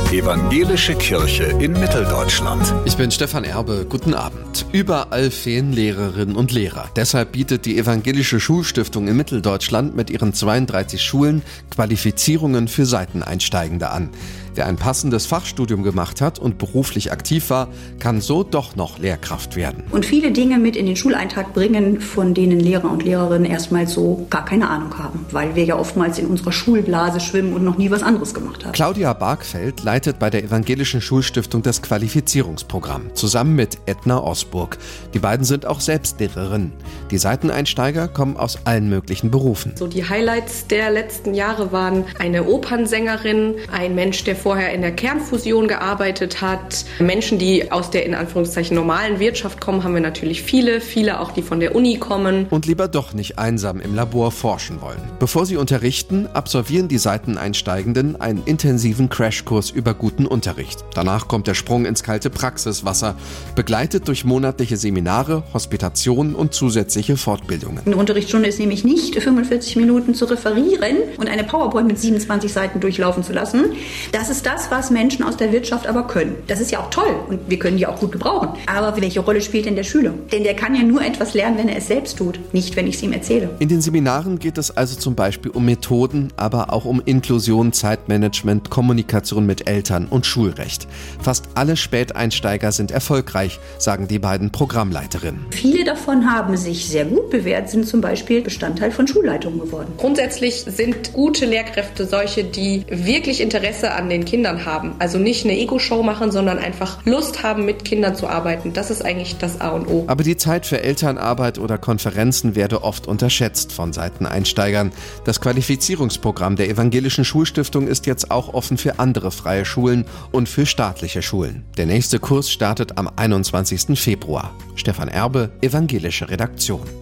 Evangelische Kirche in Mitteldeutschland. Ich bin Stefan Erbe, guten Abend. Überall fehlen Lehrerinnen und Lehrer. Deshalb bietet die Evangelische Schulstiftung in Mitteldeutschland mit ihren 32 Schulen Qualifizierungen für Seiteneinsteigende an. Wer ein passendes Fachstudium gemacht hat und beruflich aktiv war, kann so doch noch Lehrkraft werden. Und viele Dinge mit in den Schuleintrag bringen, von denen Lehrer und Lehrerinnen erstmal so gar keine Ahnung haben, weil wir ja oftmals in unserer Schulblase schwimmen und noch nie was anderes gemacht haben. Claudia Bargfeld leitet bei der Evangelischen Schulstiftung das Qualifizierungsprogramm, zusammen mit Edna Osburg. Die beiden sind auch selbst Lehrerinnen. Die Seiteneinsteiger kommen aus allen möglichen Berufen. So die Highlights der letzten Jahre waren eine Opernsängerin, ein Mensch, der vorher in der Kernfusion gearbeitet hat. Menschen, die aus der in Anführungszeichen normalen Wirtschaft kommen, haben wir natürlich viele auch, die von der Uni kommen. Und lieber doch nicht einsam im Labor forschen wollen. Bevor sie unterrichten, absolvieren die Seiteneinsteigenden einen intensiven Crashkurs über guten Unterricht. Danach kommt der Sprung ins kalte Praxiswasser, begleitet durch monatliche Seminare, Hospitationen und zusätzliche Fortbildungen. Eine Unterrichtsstunde ist nämlich nicht 45 Minuten zu referieren und eine PowerPoint mit 27 Seiten durchlaufen zu lassen. Das ist das, was Menschen aus der Wirtschaft aber können. Das ist ja auch toll und wir können die auch gut gebrauchen. Aber welche Rolle spielt denn der Schüler? Denn der kann ja nur etwas lernen, wenn er es selbst tut, nicht wenn ich es ihm erzähle. In den Seminaren geht es also zum Beispiel um Methoden, aber auch um Inklusion, Zeitmanagement, Kommunikation mit Eltern und Schulrecht. Fast alle Späteinsteiger sind erfolgreich, sagen die beiden Programmleiterinnen. Viele davon haben sich sehr gut bewährt, sind zum Beispiel Bestandteil von Schulleitungen geworden. Grundsätzlich sind gute Lehrkräfte solche, die wirklich Interesse an den Kindern haben. Also nicht eine Ego-Show machen, sondern einfach Lust haben, mit Kindern zu arbeiten. Das ist eigentlich das A und O. Aber die Zeit für Elternarbeit oder Konferenzen werde oft unterschätzt von Seiteneinsteigern. Das Qualifizierungsprogramm der Evangelischen Schulstiftung ist jetzt auch offen für andere freie Schulen und für staatliche Schulen. Der nächste Kurs startet am 21. Februar. Stefan Erbe, Evangelische Redaktion.